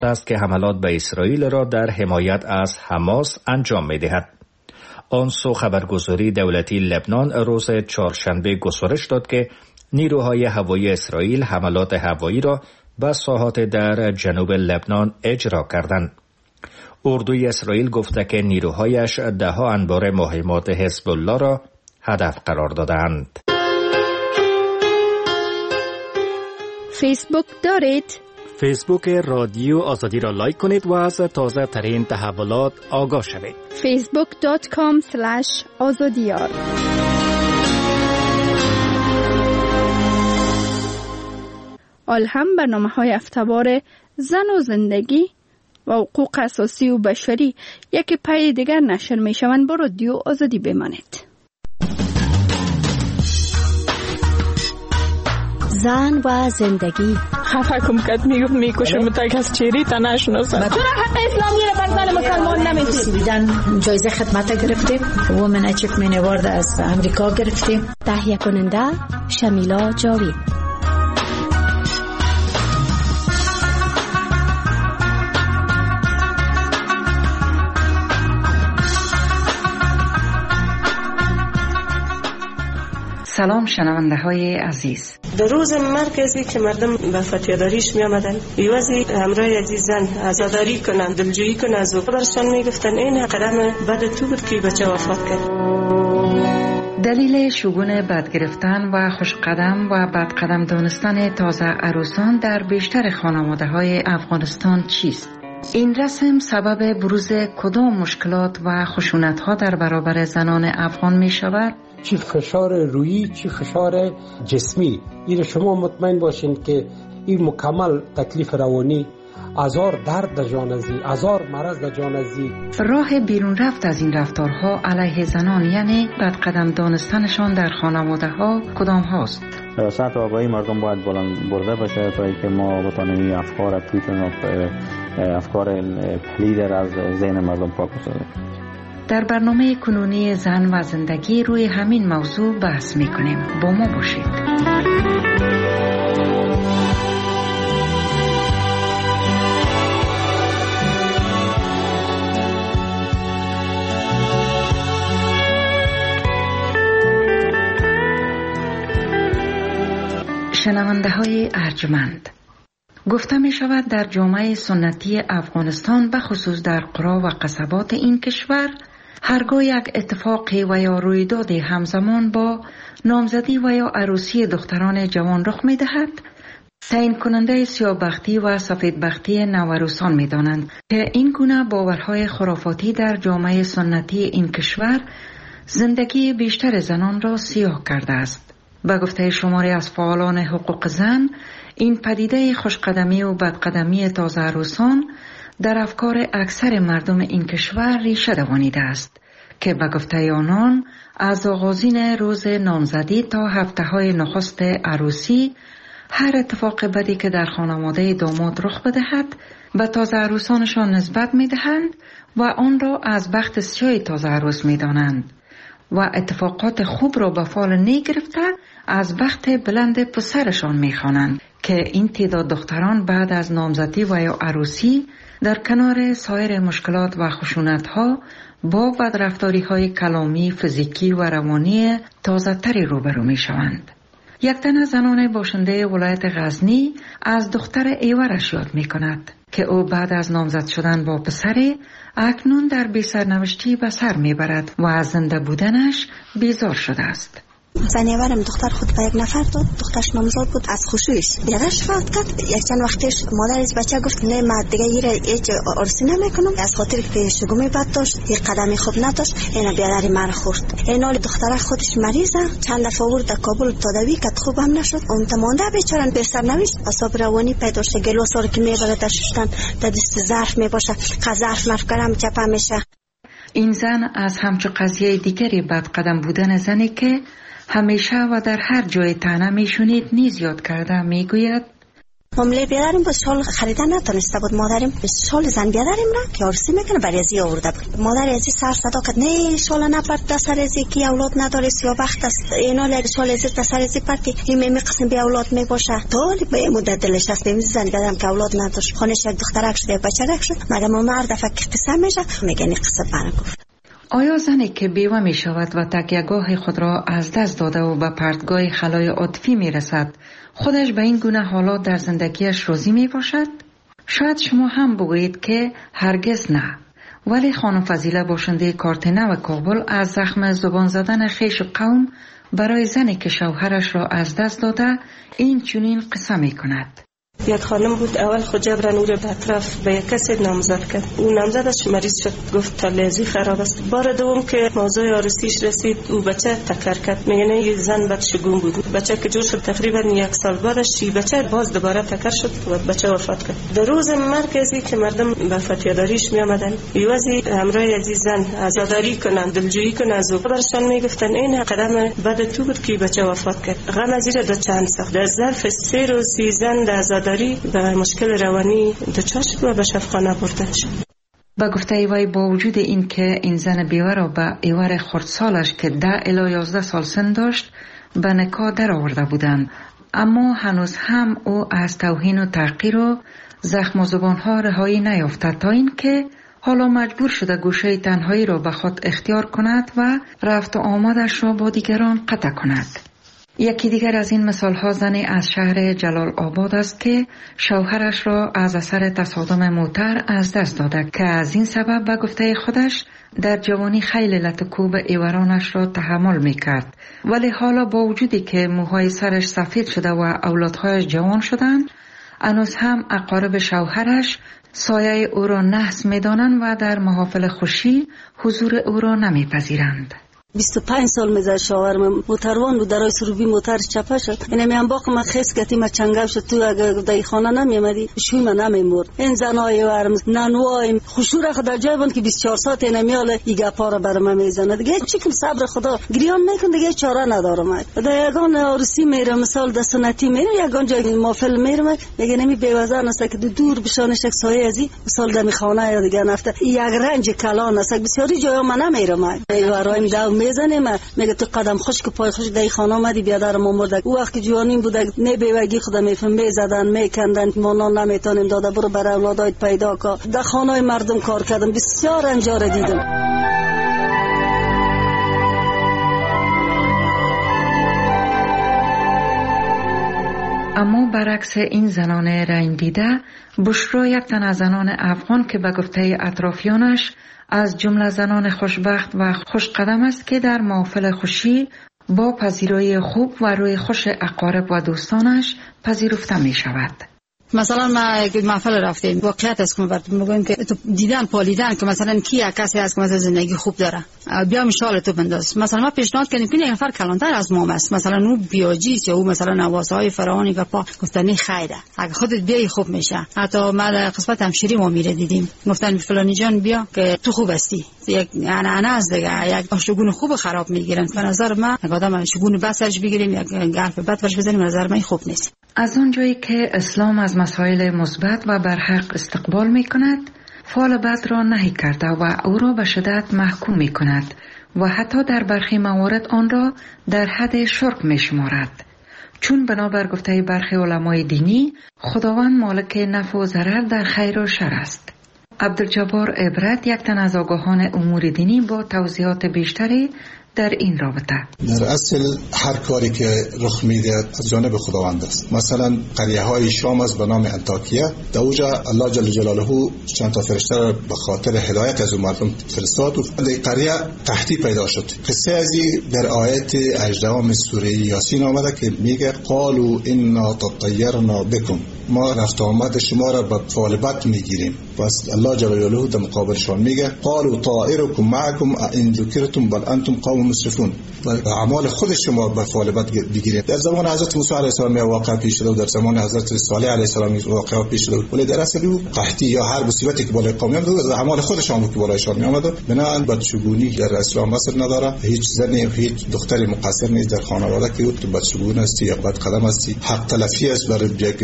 است که حملات به اسرائیل را در حمایت از حماس انجام می‌دهد. آن سو خبرگزاری دولتی لبنان روز چهارشنبه گزارش داد که نیروهای هوایی اسرائیل حملات هوایی را به ساحات در جنوب لبنان اجرا کردند. اردوی اسرائیل گفته که نیروهایش ده‌ها انبار مهمات حزب الله را هدف قرار دادند. فیسبوک دارید؟ فیسبوک رادیو آزادی را لایک کنید و از تازه ترین تحولات آگاه شوید. facebook.com/azadiyar. الهم برنامه‌های هفته‌وار زن و زندگی و حقوق اساسی و بشری یکی پای دیگر نشر می‌شوند. با رادیو آزادی بمانید. زن و زندگی. خفه کم کد میکشم تا کس چیری تا نشناسم. چرا حق اسلامی را بر زن مسلمان نمیدید؟ سویدن جایزه خدمت گرفتیم. وومن اچیومنت اوارد از امریکا گرفتیم. تهیه کننده شمیلا جاوید. سلام شنونده های عزیز. در روز مرکزی که مردم به فتیاداریش می آمدن بیوازی همراه عزیز زن عزاداری کنن، دلجویی کنن از او برشان می گفتن این قدم بد تو بود که بچه وفات کرد. دلیل شگون بد گرفتن و خوش قدم و بد قدم دانستن تازه عروسان در بیشتر خانواده های افغانستان چیست؟ این رسم سبب بروز کدام مشکلات و خشونت ها در برابر زنان افغان می شود؟ چی فشار روحی چی فشار جسمی، این شما مطمئن باشین که این مکمل تکلیف روانی، هزار درد در جانزی، هزار مرض در جانزی. راه بیرون رفت از این رفتارها علیه زنان یعنی بد قدم دانستنشان در خانواده ها کدام هاست؟ سطح آگاهی مردم باید بلند برده باشه تا اینکه ما بتونیم افکار توتون افکار پلید از ذهن مردم پاک بسازیم. در برنامه کنونی زن و زندگی روی همین موضوع بحث می‌کنیم. با ما باشید. شنونده های ارجمند، گفته می شود در جامعه سنتی افغانستان به خصوص در قرا و قصبات این کشور هرگاه یک اتفاقی و یا رویدادی همزمان با نامزدی و یا عروسی دختران جوان رخ می دهد، تعیین کننده سیاه‌بختی و سفیدبختی نوعروسان می دانند که این گونه باورهای خرافاتی در جامعه سنتی این کشور زندگی بیشتر زنان را سیاه کرده است. به گفته شماری از فعالان حقوق زن، این پدیده خوشقدمی و بدقدمی تازه عروسان در افکار اکثر مردم این کشور ریشه دوانیده است که به گفته آنان از آغازین روز نامزدی تا هفته‌های نخست عروسی هر اتفاق بدی که در خانواده داماد رخ بدهد به تازه عروسانشان نسبت می‌دهند و آن را از بخت سیاه تازه عروس می‌دانند و اتفاقات خوب را به فال نی گرفته از بخت بلند پسرشان می‌خوانند که این تعداد دختران بعد از نامزدی و یا عروسی در کنار سایر مشکلات و خشونت‌ها با بدرفتاری‌های کلامی، فیزیکی و روانی تازه‌تری روبرو می‌شوند. یک تن از زنان باشنده ولایت غزنی از دختر ایورش یاد می‌کند که او بعد از نامزد شدن با پسری اکنون در بی‌سرنوشتی به سر می‌برد و از زنده بودنش بیزار شده است. زنیورم دختر خود به یک نفر داد، دخترش نامزاد بود، از خوشویش بیادرش فوت کرد. یک چند وقتش مادرش بچه گفت نه من دیگه هیچ عرسی نمیکنم از خاطر که شگومی بد داشت، یک قدمی خوب نداشت، اینا بیادری مرا خورد. اینا دختر خودش مریضه، چند دفعه ورد در کابل تداوی کرد، خوب هم نشد. اون تمانده بیچاره بسرنوشت، اعصاب روانی پیدا شد، گلوسار که میبره در شستن در دست ظرف میباشه، ظرف مفکرم چپه میشه. این زن از همچو قضیه دیگری بد قدم بودن زنی که همیشه و در هر جای طعنه میشونید نیز یاد کرده میگوید معامله بیادریم با شال خریدن نتونسته بود. مادریم شال زن بیادریم را که عروسی میکنه برای ازی آورده بود. مادر ازی سر صدا کرد نه شال نپرد سر ازی که اولاد نداره یا وقت است اینا لر شال ازی سر ازی پرتی این قسم بی اولاد میباشه. طالب به مدت دلش است به زن بیادرم که اولاد نداشت. خانش یک دخترک شده بچه‌ک شد. مادر مرد فکر قصه میشه میگه این قصه برام گفت. آیا زنی که بیوه می شود و تکیهگاه خود را از دست داده و به پرتگاه خلای عاطفی می رسد خودش به این گونه حالات در زندگیش راضی می باشد؟ شاید شما هم بگویید که هرگز نه. ولی خانم فضیله باشنده کارت نو کابل از زخم زبان زدن خویش قوم برای زنی که شوهرش را از دست داده این چنین قصه می کند. یک خانم بود اول خود جبران او را به اطراف به یک کسی نامزد کرد. او نامزدش مریض شد گفت تالیزی خراب است. بار دوم که موضوع عروسیش رسید او بچه تکر کرد. میگه یه زن بد شگون بود. بچه که جور شد تقریبا یک سال بعدش بچه باز دوباره تکر شد و بچه وفات کرد. در روز مرکزی که مردم به فتیاداریش می آمدن یوازی همراه عزیز زن عزاداری کنن دلجویی کنن از او برشان میگفتن این قدم بد تو بود که بچه وفات کرد. غم از این دو چند ساخت. در ظرف 3 روز زن در به مشکل روانی دچار شد و به شفاخانه برده شد. با گفته وی با وجود این که این زن بیوه را به ایوار خردسالش که 10 الی 11 سال سن داشت به نکاح در آورده بودند، اما هنوز هم او از توهین و تحقیر و زخم و زبانها رهایی نیافته تا این که حالا مجبور شده گوشه تنهایی را به خود اختیار کند و رفت و آمدش را با دیگران قطع کند. یکی دیگر از این مثال‌ها زنی از شهر جلال آباد است که شوهرش را از اثر تصادم موتر از دست داده که از این سبب به گفته خودش در جوانی خیلی لطکوب ایورانش را تحمل می‌کرد، ولی حالا با وجودی که موهای سرش سفید شده و اولادهایش جوان شدند هنوز هم اقارب شوهرش سایه او را نحس می‌دانند و در محافل خوشی حضور او را نمی‌پذیرند. 25 سال میذار شوهرم موتروان بود درای سروبی موتر چپه شد. اینه میام باق من خیس کتی ما چنگم شد تو اگر دای خانه نمیامدی شوی من نمیمرد. این زنای ورم نانوایم خوشور خدا جای بود که 24 ساعت نمیاله ایگا پارا برام میزنه دیگه چیکم صبر خدا گریان میکن دیگه چاره ندارم. در یگان عروسی میرم مثال د سنتی میرم یگان جای مافل میرم میگه نمی بیوزن است که دور بشانش یک سایه ازی مثال دمی خانه دیگه نفته یک رنج کلان است بسیاری جای من نمیرم. ایورایم داو میزنه میگه تو قدم خشک پای خشک دای خانه اومدی بیادر ما مرده. او وقت جوانیم بوده نه بیوگی خدا میفهم میزدن میکندن ما نمیتونیم داده برو برای اولادایت پیدا کن. در خانه مردم کار کردم بسیار انجار دیدم. اما برعکس این زنان رنگ دیده بشرا یک تن از زنان افغان که به گفته اطرافیانش از جمله زنان خوشبخت و خوشقدم است که در محافل خوشی با پذیرایی خوب و روی خوش اقارب و دوستانش پذیرفته می شود. مثلا ما یک محفل رفتیم واقعیت است که میگم که تو دیدن پالیدن که مثلا کی کسی هست که مثلا زندگی خوب داره بیا میشال تو بنداز. مثلا ما پیشنهاد کردیم که یک نفر کلانتر از ما است مثلا او بیاجیست یا او مثلا نواسای فرعونی که پا گفتنی خیره اگه خودت بیای خوب میشه. حتی ما در قسمت همشیری ما میره دیدیم گفتن فلانی جان بیا که تو خوب هستی. یک انا از دیگه یک شگون خوب خراب میگیرن. به نظر من یک آدم شگون بسش بگیریم یک حرف بد برش بزنیم به نظر من خوب نیست. از اونجایی که اسلام از مسائل مثبت و برحق استقبال می کند فعل بد را نهی کرده و او را به شدت محکوم می کند و حتی در برخی موارد آن را در حد شرک می شمارد، چون بنابر گفته برخی علمای دینی خداوند مالک نفع و ضرر در خیر و شر است. عبدالجبار عبرت یک تن از آگاهان امور دینی با توضیحات بیشتری در این رابطه. در اصل هر کاری که رخ میده از جانب خداوند است. مثلا قریه های شام از به نام انطاکیه در اوجا الله جل جلاله چند تا فرشته را به خاطر هدایت از مردم فرستاد و در قریه قحطی پیدا شد. قصه ازی در آیت 18 سوره یاسین آمده که میگه قالوا انا تطیرنا بكم، ما رفت آمد شما را به فعل بد میگیریم. پس الله جل جلاله در مقابلشان میگه قالوا طائرکم معکم ان ذکرتم بل انتم قوم مسرفون، اعمال خود شما به فعل بد بگیرید. در زمان حضرت موسی علیه السلام واقع پیش شده و در زمان حضرت صالح علیه السلام واقع پیش شده، ولی در اصل او قحطی یا هر مصیبتی که بالای قوم میاد از اعمال خودشان بود که بالایشان میآمد. بنابراین بدشگونی در اسلام اصل نداره. هیچ زنی هیچ دختری مقصر نیست در خانواده که تو بدشگون است یا بد قدم است. حق تلفی است برای یک انسان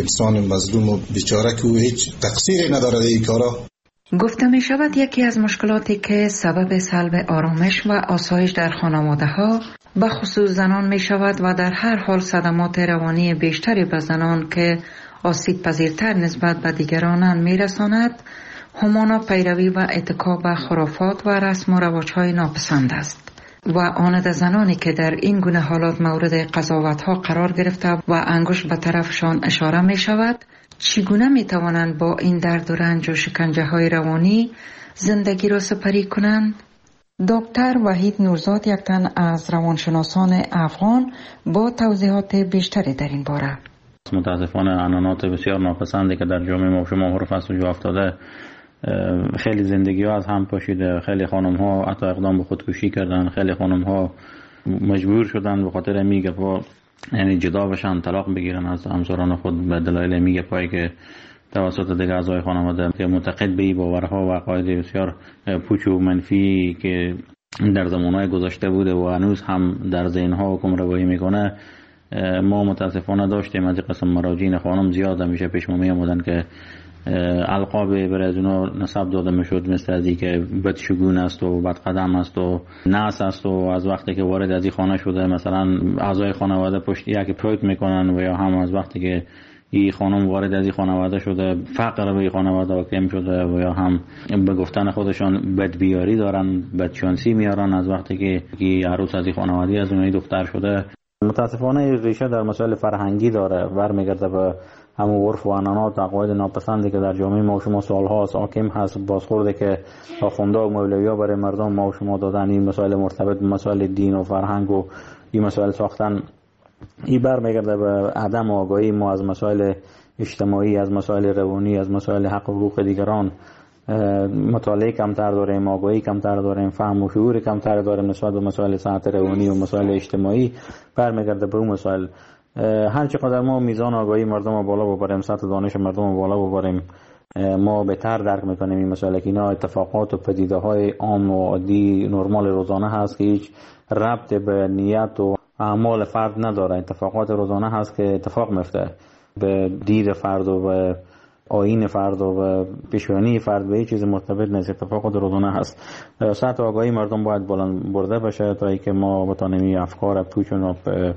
مظلوم و بیچاره که او هیچ تقصیری نداره این کارا. گفته می شود یکی از مشکلاتی که سبب سلب آرامش و آسایش در خانواده ها به خصوص زنان می شود و در هر حال صدمات روانی بیشتری به زنان که آسیب پذیرتر نسبت به دیگرانند می رساند، همانا پیروی و اتکا به خرافات و رسم و رواج‌های ناپسند است و آن زنانی که در این گونه حالات مورد قضاوت‌ها قرار گرفته و انگشت به طرفشان اشاره می شود، چگونه می توانند با این درد و رنج و شکنجه‌های روانی زندگی را سپری کنند؟ دکتر وحید نورزاد یک تن از روانشناسان افغان با توضیحات بیشتری در این باره. متاسفانه عنعنات بسیار ناپسندی که در جامعه ما شما حروف است و جا افتاده، خیلی زندگی ها از هم پاشیده. خیلی خانم ها حتی اقدام به خودکشی کردن، خیلی خانم ها مجبور شدن به خاطر میگه یعنی جدا بشن، طلاق بگیرن از همسران خود به دلایل میگه پایی که توسط دیگر اعضای خانواده که معتقد به این باورها و عقاید بسیار پوچ و منفی که در زمانهای گذشته بوده و هنوز هم در ذهنها حکم روایی میکنه. ما متاسفانه داشتیم از قسم مراجعین خانم زیاد همیشه پیش ما می آمدن که القاب برای از اونا نسب داده میشد، مثل از که بدشگون است و بدقدم است و ناس است و از وقتی که وارد از این خانه شده مثلا اعضای خانواده پشت یکی پروت میکنن و یا هم از وقتی که این خانم وارد از این خانواده شده فقر به این خانواده حاکم شده و یا هم به گفتن خودشان بدبیاری دارن، بدشانسی میارن از وقتی که عروس از این خانواده از اونایی دختر شده. متاسفانه ریشه در مسائل فرهنگی داره، برمیگرده به همون عرف و عنعنات و عقاید ناپسندی که در جامعه ما و شما سال‌هاست حاکم هست. بازخورده که آخونده و مولوی‌ها برای مردم ما و شما دادن، این مسائل مرتبط به مسائل دین و فرهنگ و این مسائل ساختن، این برمیگرده به عدم آگاهی ما از مسائل اجتماعی، از مسائل روانی، از مسائل حق و حقوق دیگران. مطالعه کمتر داریم، آگاهی کمتر داریم، فهم و شعور کمتر داریم نسبت به مسائل صحت روانی و مسائل اجتماعی. برمیگرده به اون مسائل. هر چقدر ما میزان آگاهی مردم رو بالا ببریم، سطح دانش مردم رو بالا ببریم، ما بهتر درک میکنیم این مسائل که اینا اتفاقات و پدیده های عام و عادی نرمال روزانه هست که هیچ ربط به نیت و اعمال فرد نداره. اتفاقات روزانه هست که اتفاق میفته به دید فرد و به آیین فرد و پیشانی فرد، به هیچ چیز مرتبط نیست، اتفاقات روزانه هست. سطح آگاهی مردم باید بلند برده بشه تا اینکه ما بتونیم افکار پوچ و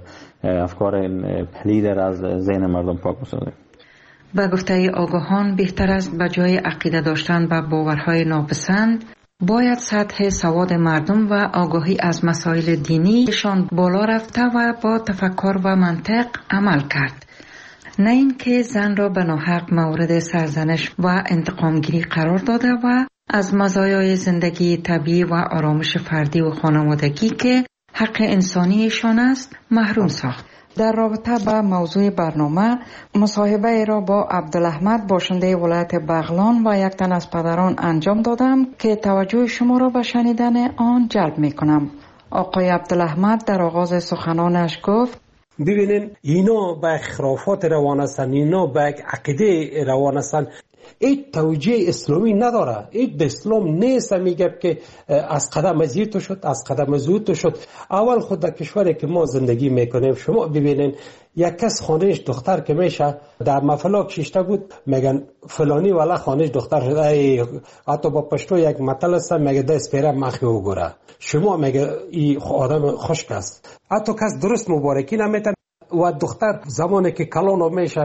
افکار پلیدر از ذهن مردم پاک بسازیم. به گفته آگاهان بهتر است به جای عقیده داشتن به باورهای ناپسند باید سطح سواد مردم و آگاهی از مسائل دینیشان بالا رفته و با تفکر و منطق عمل کرد، نه اینکه زن را به ناحق مورد سرزنش و انتقامگیری قرار داده و از مزایای زندگی طبیعی و آرامش فردی و خانوادگی که حق انسانیشان است محروم ساخت. در رابطه با موضوع برنامه مصاحبه را با عبدالاحمد باشنده ولایت بغلان و یک تن از پدران انجام دادم که توجه شما را به شنیدن آن جلب می کنم. آقای عبدالاحمد در آغاز سخنانش گفت: ببینین اینا به خرافات روان هستن، اینا به عقیده روان هستن، این توجیه اسلامی نداره. این به اسلام نیست. میگه که از قدم از تو شد، از قدم از تو شد. اول خود در کشوری که ما زندگی میکنیم شما ببینین یک کس خانهش دختر که میشه در مفلاک شیشته بود میگن فلانی والا خانهش دختر شده. حتی با پشتو یک مطل است میگه دست پیره مخی وګوره. شما میگه این آدم خشک است. حتی کس درست مبارکی نمیتن و دختر زمانی که کلان میشه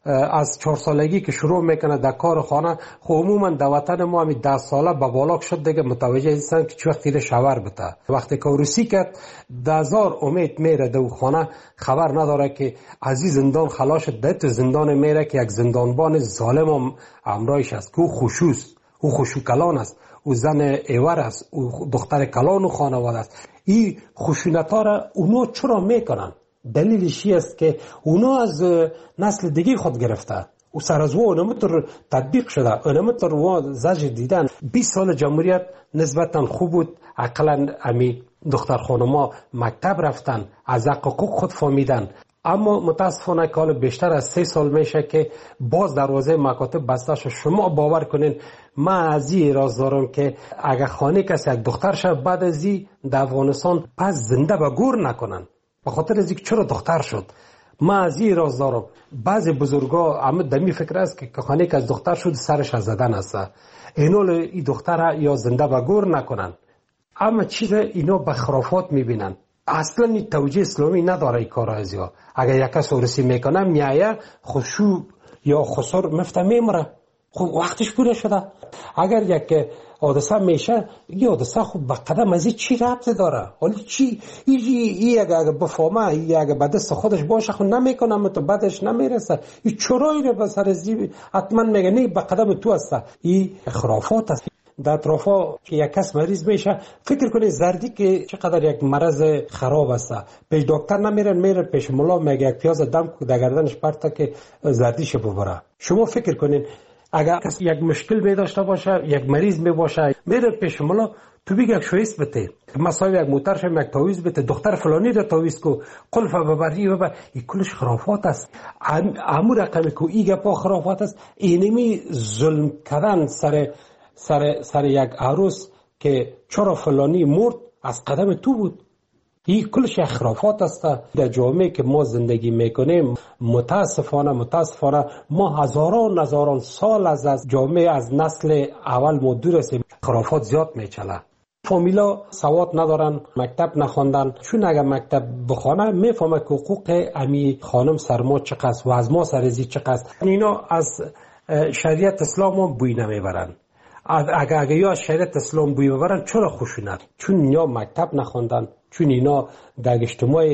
از 4 سالگی که شروع میکنه در کار خانه، خب عموما در وطن ما همین 10 ساله به بالاک شد دیگه متوجه هستن که چه وقتی شاور بده. وقتی که روسی کرد 10,000 امید میره در خانه، خبر نداره که از این زندان خلاص شد، تو زندان میره که یک زندانبان ظالم هم همراهش است که او خوشوست، او خوشو کلان است، او زن ایور است، او دختر کلان و خانواده است. این خشونت‌ها را اونا چرا میکنن؟ دلیلش است که اونا از نسل دیگه خود گرفته و سر از اونمتر تطبیق شده، اونمتر و زج دیدن. 20 سال جمهوریت نسبتا خوب بود، اقلا امی دختر خانما مکتب رفتن، از حقوق خود فهمیدن. اما متاسفانه که حالا بیشتر از 3 سال میشه که باز دروازه مکاتب بسته شد. شما باور کنین من از این راز دارم که اگه خانه کسی یک دختر شد بعد از این در افغانستان پس زنده به گور نکنن، به خاطر از اینکه چرا دختر شد. ما از این راز دارم بعضی بزرگا عمد دمی فکر است که خانه که از دختر شد سرش از زدن است. اینو این دختر یا زنده به گور نکنن، اما چیز اینو به خرافات میبینن. اصلا این توجیه اسلامی نداره این کار از یا. اگر یک کس ورسی میکنه میایه خشوع یا خسر مفته میمره، خب وقتش پوره شده. اگر یک حادثه میشه این حادثه خب به قدم از این چی ربط داره؟ حالا چی این اگر بفهمه این اگر به دست خودش باشه خب نمیکنه تو بعدش نمیرسه. این چرایی رو به سر زیبی حتما میگه نه به قدم تو است. این خرافات است. در اطرافا که یک کس مریض میشه فکر کنید زردی که چقدر یک مرض خراب است، پیش دکتر نمیرن، میرن پیش ملا میگه یک پیاز دم در گردنش پرته که زردیش ببره. شما فکر کنید اگر کسی یک مشکل می داشته باشه، یک مریض می باشه، میره پیش ملا تو بگه یک شویس بده، مثلا یک موتر شم یک تاویز بده، دختر فلانی رو تاویز کو، قلف ببری ببر. این کلش خرافات است. امور رقمی که ایگه پا خرافات است. اینمی ظلم کردن سر یک عروس که چرا فلانی مرد از قدم تو بود. این کلش خرافات است. در جامعه که ما زندگی میکنیم متاسفانه ما هزاران سال از جامعه از نسل اول ما دور هستیم. خرافات زیاد میچله. فامیلا سواد ندارن، مکتب نخوندن، چون اگر مکتب بخونه میفهمه که حقوق امی خانم سر ما چقدر و از ما سرزی چقدر. اینا از شریعت اسلام هم بوی نمیبرن. اگر یا از شریعت اسلام بوی ببرن چرا خشونت؟ چون اینا مکتب نخوندن، چون اینا در اجتماع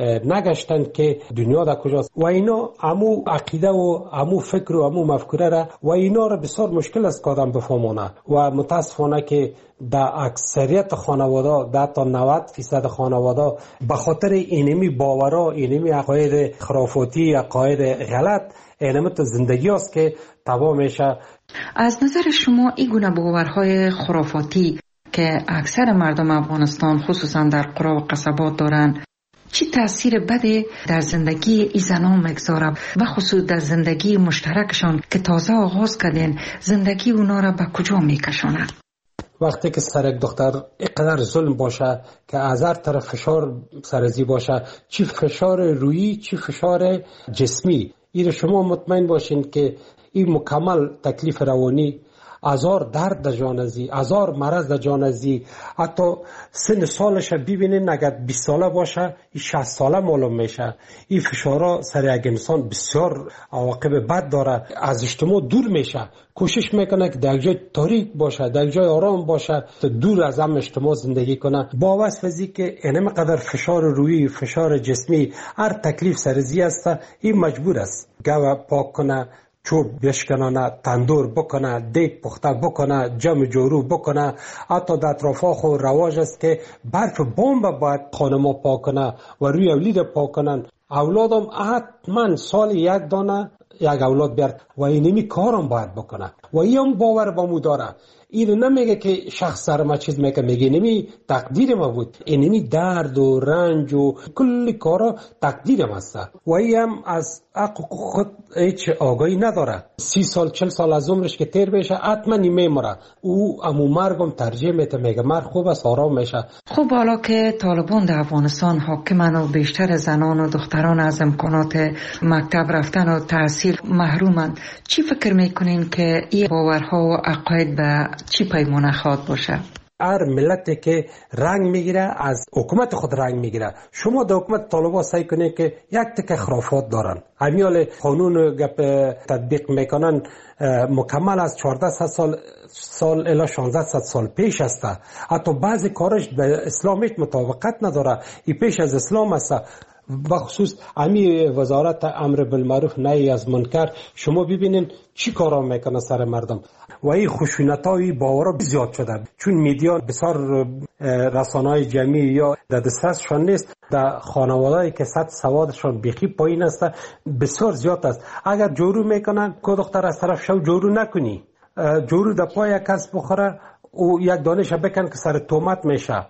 نگشتن که دنیا در کجاست و اینا امو عقیده و امو فکر و امو مفکوره را و اینا را بسیار مشکل است که آدم بفهمونه و متاسفانه که در اکثریت خانواده در تا 90% خانواده به خاطر اینمی باورا، اینمی عقاید خرافاتی، عقاید غلط، اینمی تو زندگی است که تباه میشه. از نظر شما این گونه باورهای خرافاتی که اکثر مردم افغانستان خصوصا در قرا و قصبات دارن چی تأثیر بده در زندگی این زنان مگذاره و خصوص در زندگی مشترکشان که تازه آغاز کردین زندگی اونا را به کجا میکشونه؟ وقتی که سر یک دختر اینقدر ظلم باشه که از هر طرف فشار سرزی باشه، چی فشار روحی چی فشار جسمی، این شما مطمئن باشین که این مکمل تکلیف روانی، هزار درد در جان ازی، هزار مرض در جان ازی. حتی سن سالش ببینین اگر 20 ساله باشه این 60 ساله معلوم میشه. این فشارها سر یک انسان بسیار عواقب بد داره. از اجتماع دور میشه، کوشش میکنه که در جای تاریک باشه، در جای آرام باشه، دور از هم اجتماع زندگی کنه. با واسه که اینم قدر فشار روحی، فشار جسمی، هر تکلیف سرزی است، این مجبور است گاو پاک کنه، چوب بشکنانه، تندور بکنه، دیگ پخته بکنه، جمع جورو بکنه. حتی در اطرافا خو رواج است که برف بمب باید خانما پاک کنه و روی اولید پاک کنن. اولادم حتما سال یک دانه یک اولاد بیارد و اینمی کارم باید بکنه و این باور با مو داره. این نمیگه که شخص سر ما چیز میگه، میگه نمی تقدیر ما بود، اینمی درد و رنج و کلی کارا تقدیر ما است و این هم از حقوق خود هیچ آگاهی نداره. 30 سال 40 سال از عمرش که تیر بشه حتما میمره. او امو مرگم ترجیح میده، میگه مرگ خوب است، آرام میشه. خب حالا که طالبان در افغانستان حاکمن و بیشتر زنان و دختران از امکانات مکتب رفتن و تحصیل محرومن، چی فکر میکنین که این باورها و عقاید به چی پیمانه خواد باشه؟ هر ملتی که رنگ میگیره از حکومت خود رنگ میگیره. شما در حکومت طالبان سعی کنید که یک تک خرافات دارن، همیال قانون گپ تطبیق میکنن مکمل از 1400 سال الی 1600 سال پیش است. حتی بعضی کارش به اسلام هیچ مطابقت نداره، این پیش از اسلام است. بخصوص امی وزارت امر بالمعروف نهی از منکر شما ببینین چی کارا میکنه سر مردم و این خشونت‌های باورا زیاد شده. چون میدیا بسیار رسانه‌های جمعی یا در دسترسشان نیست، در خانواده‌ای که سطح سوادشان بیخی پایین است بسیار زیاد است. اگر جورو میکنن که دختر از طرف شو جورو نکنی، جورو در پای کس بخوره او یک دانش بکن که سر تومت میشه.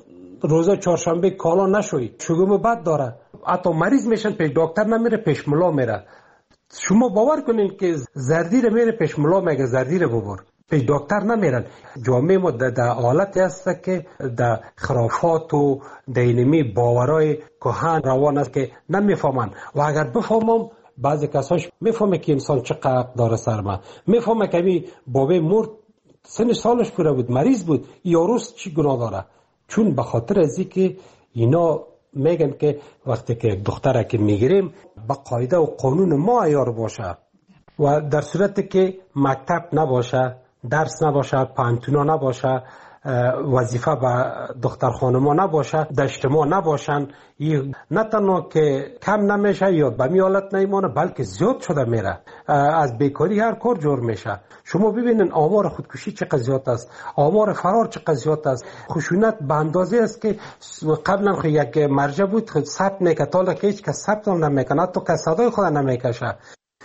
روزا چهارشنبه کالا نشوی، شگم بد داره. حتی مریض میشن پیش دکتر نمیره، پیش ملا میره. شما باور کنین که زردی رو میره پیش ملا میگه زردی رو ببر. پیش دکتر نمیرن. جامعه ما در حالتی هست که در خرافات و دینمی باورای کهن روان است که نمیفهمن و اگر بفهمم بعضی کساش میفهمه که انسان چقدر داره سرما، میفهمه که این بابه مرد سن سالش پوره بود، مریض بود، یاروس چی گناه داره؟ چون به خاطر ازی که اینا میگن که وقتی که دختره که میگیریم با قاعده و قانون ما عیار باشه و در صورتی که مکتب نباشه، درس نباشه، پانتونا نباشه، وظیفه به دختر خانما نباشه، در اجتماع نباشن، نه تنها که کم نمیشه یا به می حالت نیمانه بلکه زیاد شده میره. از بیکاری هر کار جور میشه. شما ببینین آمار خودکشی چقدر زیاد است، آمار فرار چقدر زیاد است. خشونت به اندازه است که قبلا یک مرجع بود خود ثبت میکرد، حالا که هیچ کس ثبت هم نمیکنه، تو که صدای خود نمیکشه.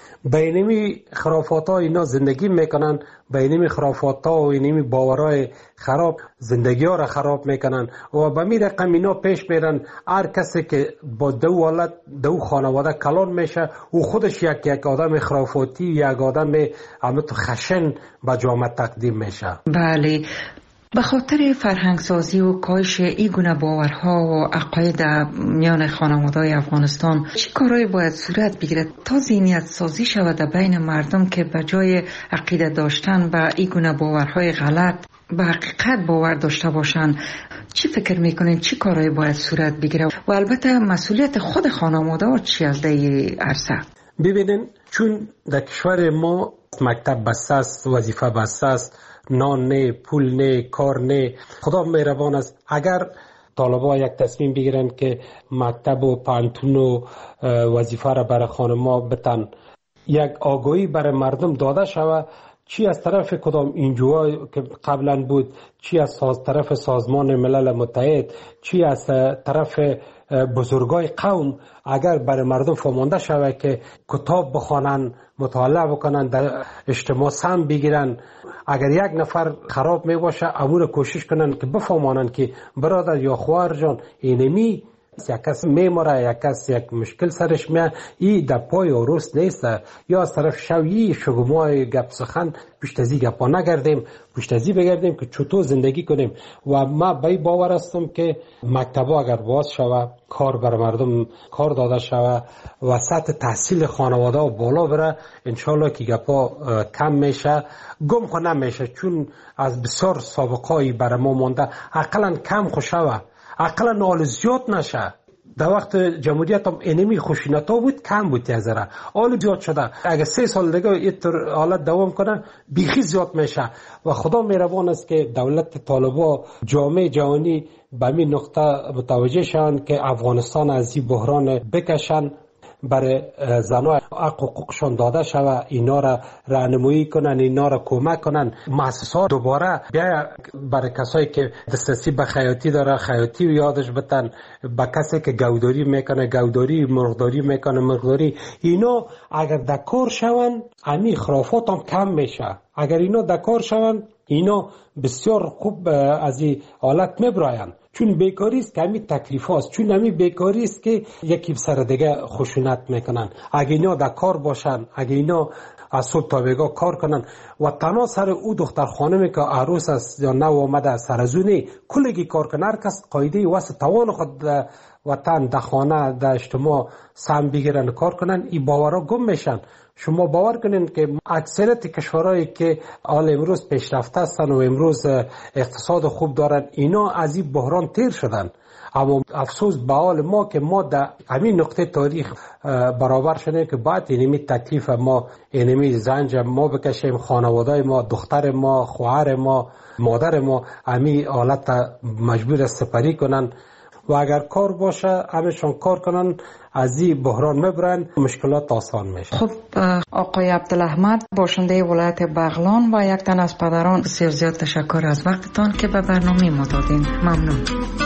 بینمی خرافات ها اینا زندگی میکنن، بینمی خرافات ها و اینمی باورای خراب زندگی ها را خراب میکنن و به می رقم اینا پیش میرن. هر کسی که با دو حالت دو خانواده کلان میشه و خودش یک آدم خرافاتی، یک آدم همت خشن به جامعه تقدیم میشه. بله، به خاطر فرهنگسازی و کاهش این گونه باورها و عقاید میان خانواده‌های افغانستان چه کارهایی باید صورت بگیرد تا ذهنیت سازی شود در بین مردم که به جای عقیده داشتن به این گونه باورهای غلط به حقیقت باور داشته باشند؟ چی فکر میکنین چی کارهایی باید صورت بگیره و البته مسئولیت خود خانواده‌ها چی از این عرصه؟ ببینین، چون در کشور ما مکتب بسته است، وظیفه بسته است، نان نه، پول نه، کار نه. خدا مهربان است اگر طالبا یک تصمیم بگیرن که مکتب و پانتون و وظیفه را برای خانما بتن، یک آگاهی برای مردم داده شود، چی از طرف کدام اینجوها که قبلا بود، چی از طرف سازمان ملل متحد، چی از طرف بزرگای قوم، اگر برای مردم فهمانده شود که کتاب بخوانن، مطالعه بکنن، در اجتماع سهم بگیرن، اگر یک نفر خراب می باشه امور کوشش کنن که بفهمانن که برادر یا خواهر جان اینمی یک کس میماره، یک کس یک مشکل سرش میاد، این در پای عروس نیست. یا از طرف شویی شگمای گپ سخن پشت از این گپا نگردیم، پشت از این بگردیم که چطور زندگی کنیم. و ما به این باور هستم که مکتبا اگر باز شوه، کار بر مردم کار داده شوه و سطح تحصیل خانواده و بالا بره، انشالله که گپا کم میشه، گم خو نمیشه. چون از بسیار سابقایی بر ما مونده، اقلا کم خو شوه، اقلا نال زیاد نشه. در وقت جمهوریت هم اینمی خشونت ها بود، کم بود یه ذره، حال زیاد شده. اگر 3 سال دیگه اینطور حالت دوام کنه بیخی زیاد میشه. و خدا مهربان است که دولت طالبا، جامعه جهانی به این نقطه متوجه شوند که افغانستان از این بحران بکشن، برای زنای حقوقشان داده شوه، اینا را راهنمایی کنن، اینا را کمک کنن. مؤسسات دوباره بیا برای کسایی که دسترسی به خیاطی داره خیاطی یادش بتن، با کسی که گوداری میکنه گوداری، مرغداری میکنه مرغداری. اینا اگر دکار شون امی خرافات هم کم میشه. اگر اینا دکار شون اینا بسیار خوب از این حالت میبراین. چون بیکاری است که همین تکلیف هاست، چون همین بیکاری است که یکی سر دیگه خشونت میکنن. اگه اینا در کار باشن، اگه اینا از صبح تا بیگاه کار کنن و تنها سر او دختر خانمی که عروس است یا نو آمده سرزونه کلگی کار کنن، هر کس قاعده واسه توان خود وطن در خانه در اجتماع سهم بگیرن کار کنن، این باورها گم میشن. شما باور کنین که اکثریت کشورهایی که حال امروز پیشرفته هستن و امروز اقتصاد خوب دارن، اینا از این بحران تیر شدن. اما افسوس به حال ما که ما در همین نقطه تاریخ برابر شدیم که باید اینمی تکلیف ما، اینمی زنج ما بکشیم، خانواده ما، دختر ما، خواهر ما، مادر ما همین حالت مجبور سپری کنن. و اگر کار باشه همشون کار کنن، از این بحران مبرن، مشکلات آسان میشه. خب آقای عبدالاحمد، باشنده ولایت بغلان و یک تن از پدران، بسیار زیاد تشکر از وقتتان که به برنامه ما دادین. ممنون.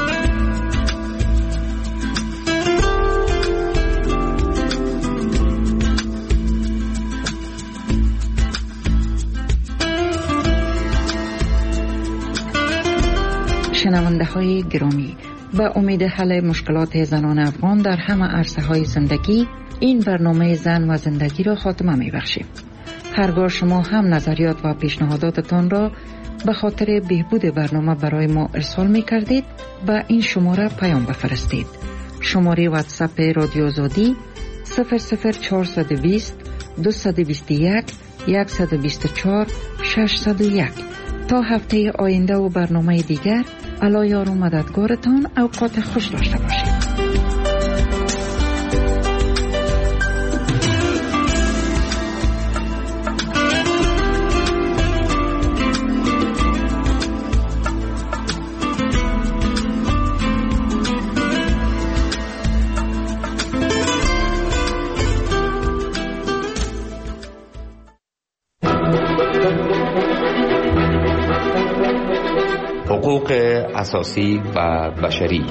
شنونده های گرامی، به امید حل مشکلات زنان افغان در همه عرصه های زندگی، این برنامه زن و زندگی را خاتمه می بخشیم. هرگاه شما هم نظریات و پیشنهاداتتان را به خاطر بهبود برنامه برای ما ارسال می کردید به این شماره پیام بفرستید. شماره واتساپ رادیو آزادی 00420 221 124 601. تا هفته آینده و برنامه دیگر، الله یار و مددگارتان. اوقات خوش داشته باشید. حقوق اساسی و بشری.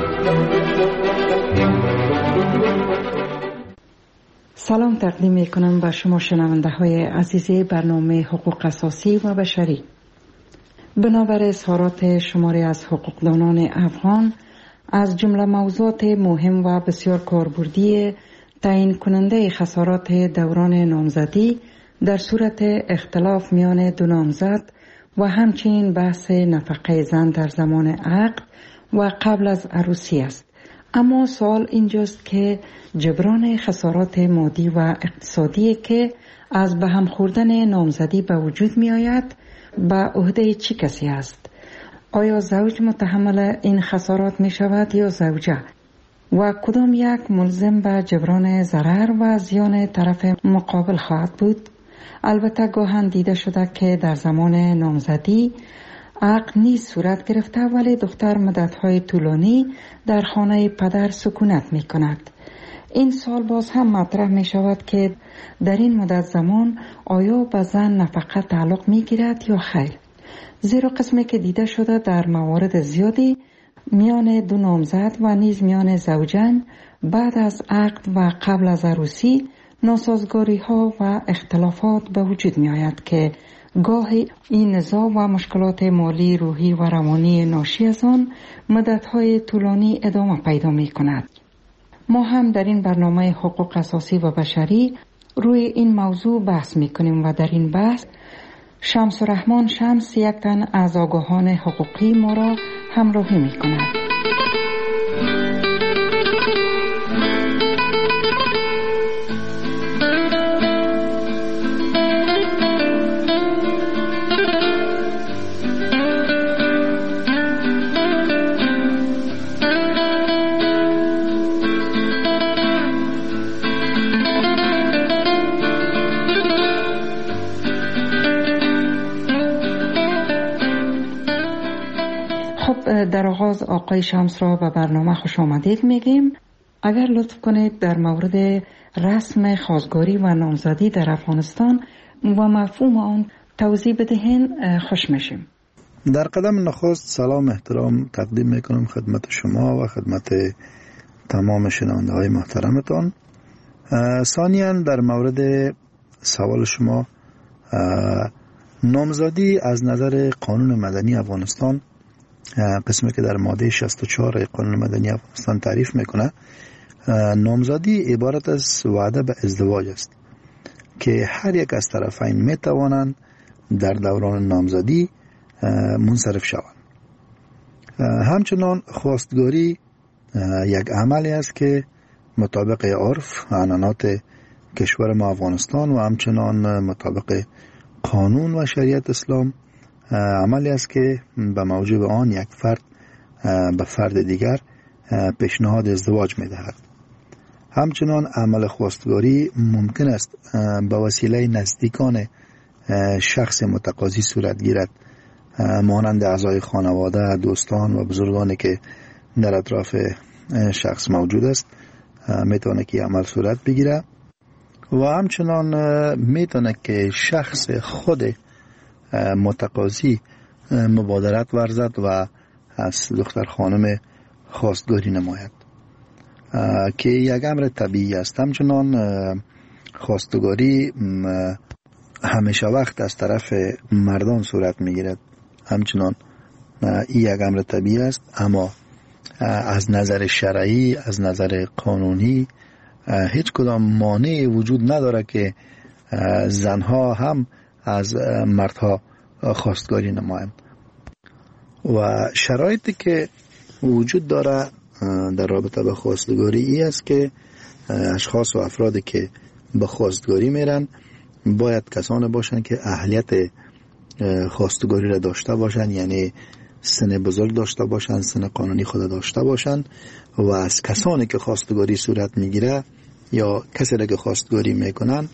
سلام تقدیم می کنم به شما شنونده های عزیز برنامه حقوق اساسی و بشری. بنابر اظهارات شماری از حقوقدانان افغان، از جمله موضوعات مهم و بسیار کاربردی تعیین کننده خسارات دوران نامزدی در صورت اختلاف میان دو نامزد و همچنین بحث نفقه زن در زمان عقد و قبل از عروسی است. اما سوال اینجاست که جبران خسارات مادی و اقتصادی که از به هم خوردن نامزدی به وجود می آید به عهده چه کسی است؟ آیا زوج متحمل این خسارات می شود یا زوجه؟ و کدام یک ملزم به جبران ضرر و زیان طرف مقابل خواهد بود؟ البته گاهن دیده شده که در زمان نامزدی عقد نیز صورت گرفته، ولی دختر مدت‌های طولانی در خانه پدر سکونت می کند. این سال باز هم مطرح می شود که در این مدت زمان آیا به زن نفقه تعلق می گیرد یا خیر؟ زیرا قسمی که دیده شده در موارد زیادی میان دو نامزد و نیز میان زوجین بعد از عقد و قبل از عروسی ناسازگاری ها و اختلافات به وجود می آید که گاهی این نزاع و مشکلات مالی، روحی و روانی ناشی از آن مدت های طولانی ادامه پیدا می کند. ما هم در این برنامه حقوق اساسی و بشری روی این موضوع بحث می کنیم و در این بحث شمس الرحمن شمس یک تن از آگاهان حقوقی ما را همراهی می کند. در آغاز آقای شمس را به برنامه خوش آمدید میگیم. اگر لطف کنید در مورد رسم خواستگاری و نامزدی در افغانستان و مفهوم آن توضیح بدهین خوش میشیم. در قدم نخست سلام احترام تقدیم میکنم خدمت شما و خدمت تمام شنونده های محترمتان. ثانیاً در مورد سوال شما، نامزدی از نظر قانون مدنی افغانستان، قسمی که در ماده 64 قانون مدنی افغانستان تعریف میکنه، نامزدی عبارت از وعده به ازدواج است که هر یک از طرفین میتوانند در دوران نامزدی منصرف شوند. همچنان خواستگاری یک عملی است که مطابق عرف و عنعنات کشور ما افغانستان و همچنان مطابق قانون و شریعت اسلام عملی است که به موجب آن یک فرد به فرد دیگر پیشنهاد ازدواج می دهد. همچنان عمل خواستگاری ممکن است به وسیله نزدیکان شخص متقاضی صورت گیرد، مانند اعضای خانواده، دوستان و بزرگانی که در اطراف شخص موجود است میتونه که عمل صورت بگیره و همچنان میتونه که شخص خود متقاضی مبادرت ورزد و از دختر خانم خواستگاری نماید که یک امر طبیعی است. همچنان خواستگاری همیشه وقت از طرف مردان صورت میگیرد، همچنان این یک امر طبیعی است، اما از نظر شرعی، از نظر قانونی هیچ کدام مانعی وجود نداره که زنها هم از مردها خواستگاری نمایند. و شرایطی که وجود داره در رابطه با خواستگاری ای است که اشخاص و افرادی که به خواستگاری میرن باید کسانی باشن که اهلیت خواستگاری را داشته باشن، یعنی سن بزرگ داشته باشن، سن قانونی خود داشته باشن و از کسانی که خواستگاری صورت میگیره یا کسی را که خواستگاری میکنن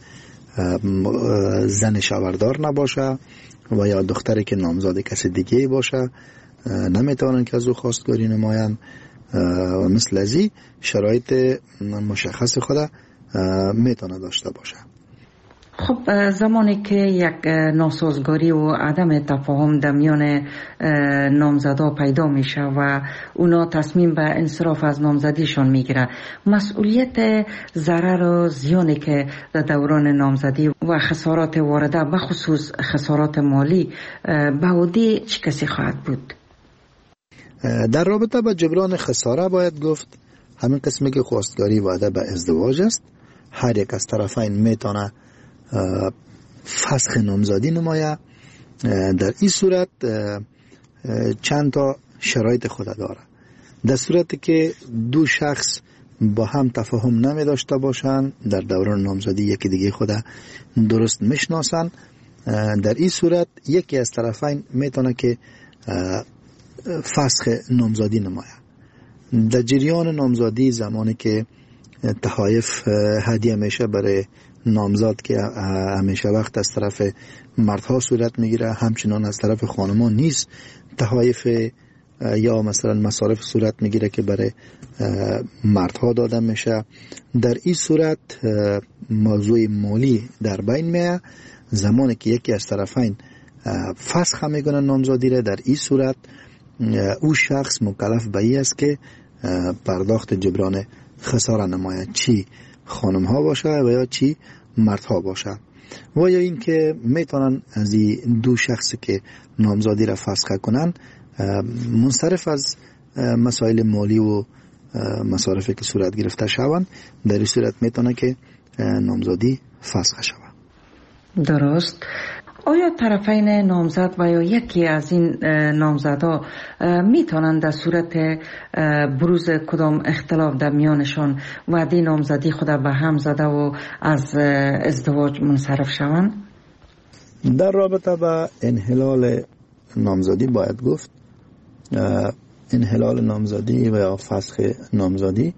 زن شوهردار نباشه و یا دختری که نامزاد کسی دیگه باشه نمیتونن که از او خواستگاری نمایند و مثل ازی شرایط مشخص خود میتونه داشته باشه. خب زمانی که یک ناسازگاری و عدم تفاهم در میان نامزدا پیدا میشه و اونا تصمیم به انصراف از نامزدیشان میگیره، مسئولیت ضرر و زیانی که در دوران نامزدی و خسارات وارده به خصوص خسارات مالی به عهده چه کسی خواهد بود؟ در رابطه با جبران خساره باید گفت همین قسمی که خواستگاری وعده به ازدواج است، هر یک از طرفین میتونه فسخ نامزدی نمایه. در این صورت چند تا شرایط خود داره. در صورتی که دو شخص با هم تفاهم نمی داشته باشند، در دوران نامزدی یکی دیگه خود درست میشناسن، در این صورت یکی از طرفین میتونه که فسخ نامزدی نمایه. در جریان نامزدی زمانی که تحایف هدیه میشه برای نامزاد که همیشه وقت از طرف مردها صورت میگیره، همچنان از طرف خانمان نیست تحایف یا مثلا مصارف صورت میگیره که برای مردها داده میشه. در این صورت موضوع مالی در بین میه. زمانی که یکی از طرفین فسخ میکنه نامزدی را، در این صورت او شخص مکلف به این است که پرداخت جبران خساره نماید، چی خانم ها باشه و یا چی مردها باشه. و یا این که میتونن از این دو شخصی که نامزدی را فسخ کنن منصرف از مسائل مالی و مصارفی که صورت گرفته شوند، در این صورت میتونه که نامزدی فسخ شود. درست. آیا طرفین نامزد و یا یکی از این نامزدا میتونند در صورت بروز کدام اختلاف در میانشان وعده نامزدی خود به هم زده و از ازدواج منصرف شوند؟ در رابطه با انحلال نامزدی باید گفت انحلال نامزدی و یا فسخ نامزدی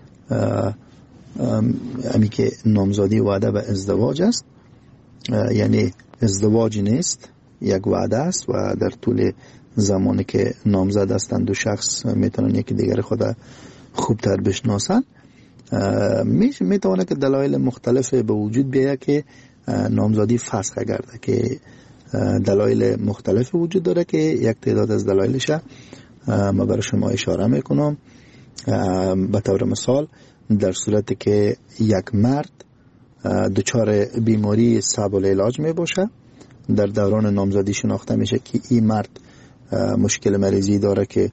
امی که نامزدی وعده به ازدواج است، یعنی ازدواج نیست، یک وعده است و در طول زمانی که نامزد هستند دو شخص میتونن یکی دیگر خود خوبتر بشناسن. میتونه که دلایل مختلف به وجود بیاید که نامزدی فسخ گرده، که دلایل مختلف وجود داره که یک تعداد از دلایلش ما برای شما اشاره میکنم. به طور مثال در صورتی که یک مرد دچار بیماری صعب العلاج می باشه، در دوران نامزدی شناخته میشه که این مرد مشکل مریضی داره که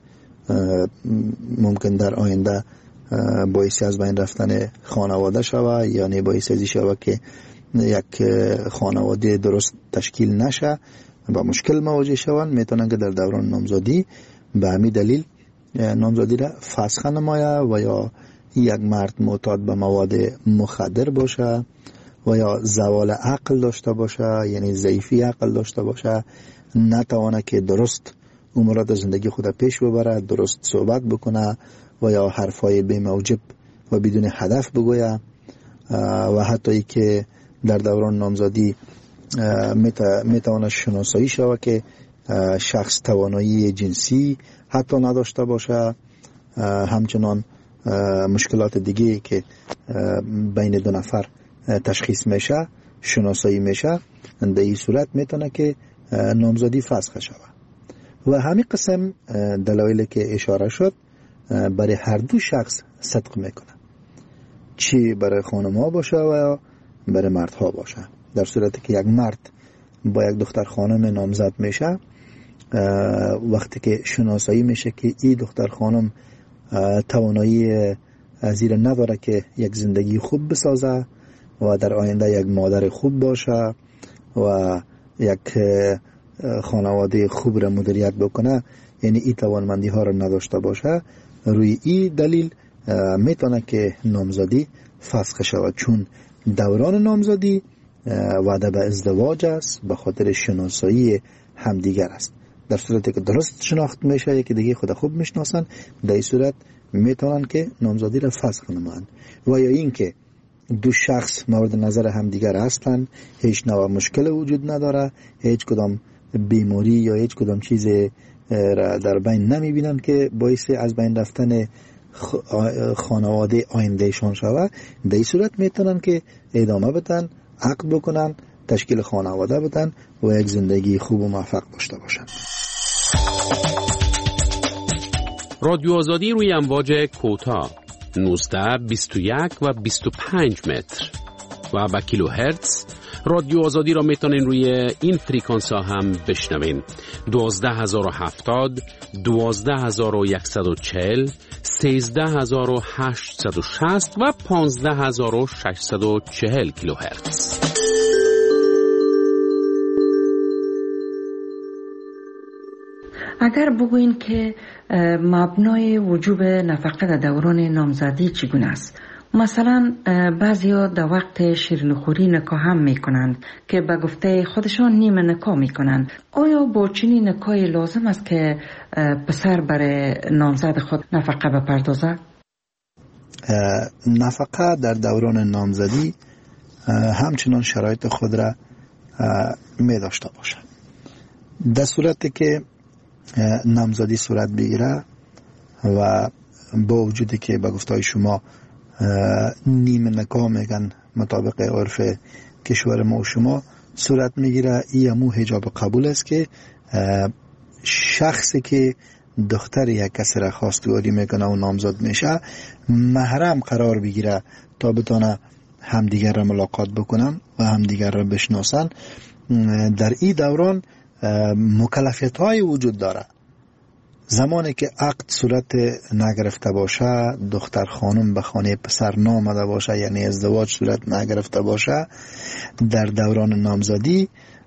ممکن در آینده باعث از بین رفتن خانواده شوه، یعنی باعث ازی شوه که یک خانواده درست تشکیل نشه و مشکل مواجه شوند. میتونن که در دوران نامزدی به همین دلیل نامزدی را فسخ نمایه. و یا یک مرد معتاد به مواد مخدر باشه و یا زوال عقل داشته باشه، یعنی ضعیفی عقل داشته باشه، نتوانه که درست امورات زندگی خود پیش ببره، درست صحبت بکنه و یا حرفای بی موجب و بدون هدف بگویه. و حتی ای که در دوران نامزدی میتوانه شناسایی شوه که شخص توانایی جنسی حتی نداشته باشه. همچنان مشکلات دیگه که بین دو نفر تشخیص میشه، شناسایی میشه، در این صورت میتونه که نامزدی فسخ شود. و همین قسم دلایلی که اشاره شد برای هر دو شخص صدق میکنه، چی برای خانم‌ها باشه و یا برای مردها باشه. در صورتی که یک مرد با یک دختر خانم نامزد میشه، وقتی که شناسایی میشه که این دختر خانم توانایی زیر نداره که یک زندگی خوب بسازه و در آینده یک مادر خوب باشه و یک خانواده خوب را مدیریت بکنه، یعنی این توانمندی ها را نداشته باشه، روی این دلیل میتونه که نامزدی فسخ شود، چون دوران نامزدی وعده به ازدواج است، به خاطر شناسایی همدیگر است. در صورتی که درست شناخت میشه، یکی دیگه خود خوب میشناسن، در این صورت میتونن که نامزدی را فسخ نمایند. و یا این که دو شخص مورد نظر همدیگر هستند، هیچ نوع مشکل وجود نداره، هیچ کدام بیماری یا هیچ کدام چیز را در بین نمیبینن که باعث از بین رفتن خانواده آیندهشان شود، در این صورت میتونن که ادامه بدن، عقد بکنن، تشکیل خانواده بدن و یک زندگی خوب و موفق داشته باشن. رادیو آزادی روی امواج کوتاه 19، 21 و 25 متر و با کیلو هرتز. رادیو آزادی را میتونین روی این فریکانس ها هم بشنوین: 12070، 12140، 13860 و 15640 کیلو هرتز. اگر بگوین که مبنای وجوب نفقه در دوران نامزدی چگونه است؟ مثلا بعضیا در وقت شیرینیخوری نکاح هم میکنند که به گفته خودشان نیمه نکاح میکنند. آیا با چنین نکاحی لازم است که پسر برای نامزد خود نفقه بپردازد؟ نفقه در دوران نامزدی همچنان شرایط خود را می داشته باشد. در صورتی که نامزدی صورت بگیره و با وجودی که به گفته شما نیمه نکاح میگن مطابق عرف کشور ما و شما صورت میگیره، این همو حجاب قبول است که شخصی که دختر یک کسی را خواستگاری میکنه و نامزد میشه محرم قرار بگیره تا بتونه همدیگر را ملاقات بکنن و همدیگر را بشناسن. در این دوران مکلفیت های وجود داره. زمانی که عقد صورت نگرفته باشه، دختر خانم به خانه پسر نامده باشه، یعنی ازدواج صورت نگرفته باشه، در دوران نامزدی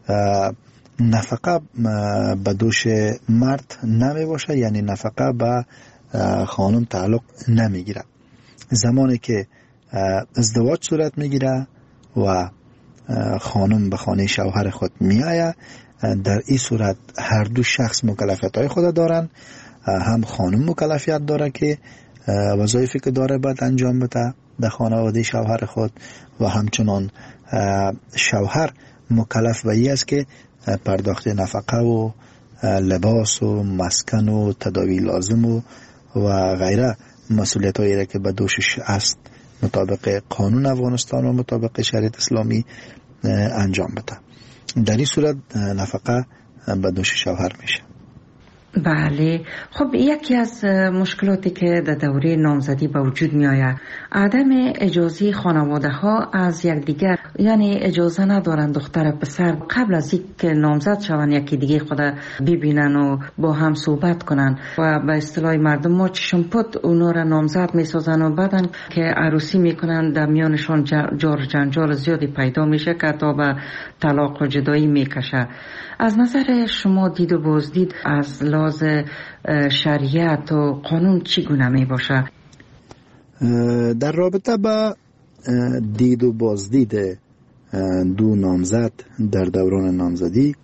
نفقه به دوش مرد نمی باشه، یعنی نفقه به خانم تعلق نمیگیره. زمانی که ازدواج صورت میگیره و خانم به خانه شوهر خود میآید، در این صورت هر دو شخص مکلفیت های خود دارن. هم خانم مکلفیت داره که وظایفی که داره باید انجام بده در خانواده شوهر خود، و همچنان شوهر مکلف به این است که پرداخت نفقه و لباس و مسکن و تداوی لازم و غیره مسئولیت هایی را که به دوشش است مطابق قانون افغانستان و مطابق شریعت اسلامی انجام بده. در این صورت نفقه به دوش شوهر میشه. بله. خب یکی از مشکلاتی که در دوره نامزدی به وجود می آید عدم اجازه خانواده ها از یکدیگر، یعنی اجازه ندارن دختر پسر قبل از اینکه نامزد شوند یکی دیگه خود ببینن و با هم صحبت کنن و به اصطلاح مردم ما چشم پد اونا را نامزد می سازن و بعدن که عروسی می کنن در میانشان جار جنجال زیادی پیدا میشه که تا به طلاق و جدایی می کشه. از نظر شما دید و بازدید از لحاظ شریعت و قانون چگونه می باشه؟ در رابطه با دید و بازدید دو نامزد در دوران نامزدی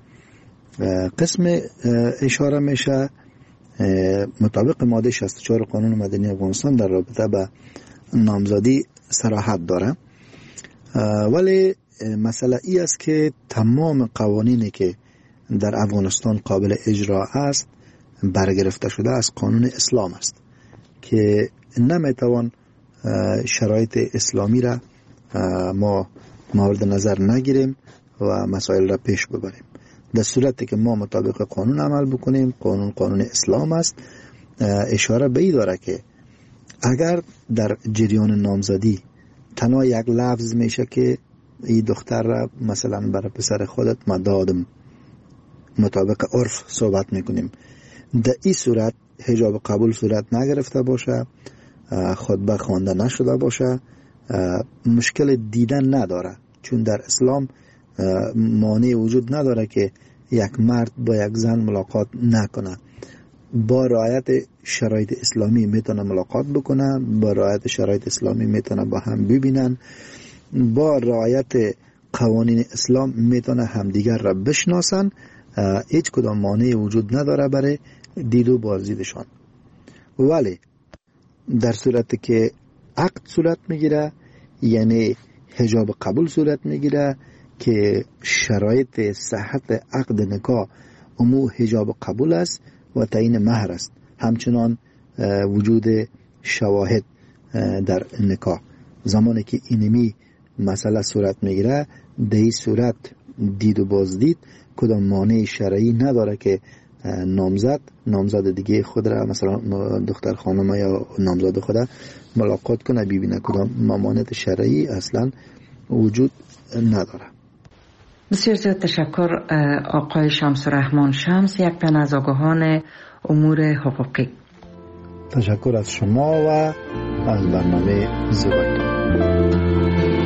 قسم اشاره میشه مطابق ماده 64 قانون مدنی افغانستان در رابطه با نامزدی صراحت داره، ولی مسئله ای است که تمام قوانینی که در افغانستان قابل اجرا است برگرفته شده از قانون اسلام است که نمیتوان شرایط اسلامی را ما مورد نظر نگیریم و مسائل را پیش ببریم. در صورتی که ما مطابق قانون عمل بکنیم، قانون اسلام است، اشاره به این داره که اگر در جریان نامزدی تنها یک لفظ میشه که این دختر را مثلا برای پسر خودت ما دادم، مطابق عرف صحبت میکنیم، در این صورت حجاب قبول صورت نگرفته باشه، خطبه خوانده نشده باشه مشکل دیدن نداره، چون در اسلام مانع وجود نداره که یک مرد با یک زن ملاقات نکنه. با رعایت شرایط اسلامی میتونه ملاقات بکنه، با رعایت شرایط اسلامی میتونه با هم ببینن، با رعایت قوانین اسلام میتونه همدیگر را بشناسن. هیچ کدام مانع وجود نداره برای دید و بازدیدشان. ولی در صورتی که عقد صورت میگیره، یعنی حجاب قبول صورت میگیره که شرایط صحت عقد نکاح امو حجاب قبول است و تعیین مهر است، همچنان وجود شواهد در نکاح. زمانی که اینمی مسئله صورت میگیره، در این صورت دید و بازدید کدام مانع شرعی نداره که نامزد دیگه خود را، مثلا دختر خانم یا نامزد خود ملاقات کنه، ببینه. کدام ممانعت شرعی اصلا وجود نداره. بسیار زیاد تشکر آقای شمس الرحمن شمس، یک تن از آگاهان امور حقوقی. تشکر از شما و از برنامه زیبایتون.